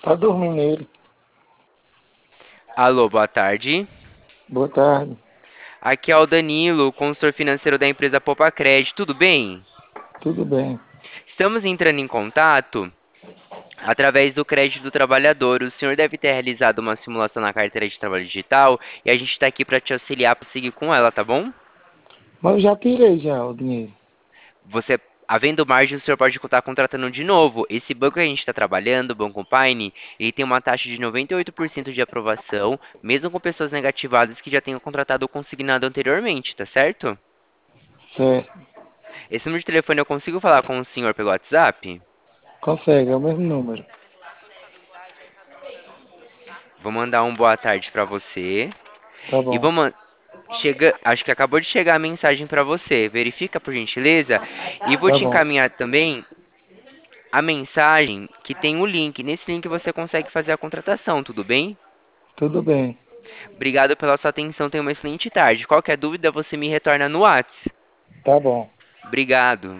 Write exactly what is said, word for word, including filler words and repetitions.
Tá dormindo ele. Alô, boa tarde. Boa tarde. Aqui é o Danilo, consultor financeiro da empresa Popacred. Tudo bem? Tudo bem. Estamos entrando em contato através do crédito do trabalhador. O senhor deve ter realizado uma simulação na carteira de trabalho digital e a gente está aqui para te auxiliar para seguir com ela, tá bom? Mas eu já tirei já o dinheiro. Você, havendo margem, o senhor pode estar contratando de novo. Esse banco que a gente está trabalhando, o Banco Pine, ele tem uma taxa de noventa e oito por cento de aprovação, mesmo com pessoas negativadas que já tenham contratado ou consignado anteriormente, tá certo? Certo. Esse número de telefone eu consigo falar com o senhor pelo WhatsApp? Consegue, é o mesmo número. Vou mandar um boa tarde pra você. Tá E bom. vou man- chega, acho que acabou de chegar a mensagem pra você. Verifica por gentileza e vou Tá te bom. encaminhar também a mensagem que tem o link. Nesse link você consegue fazer a contratação, tudo bem? Tudo bem. Obrigado pela sua atenção. Tenha uma excelente tarde. Qualquer dúvida você me retorna no Whats. Tá bom. Obrigado.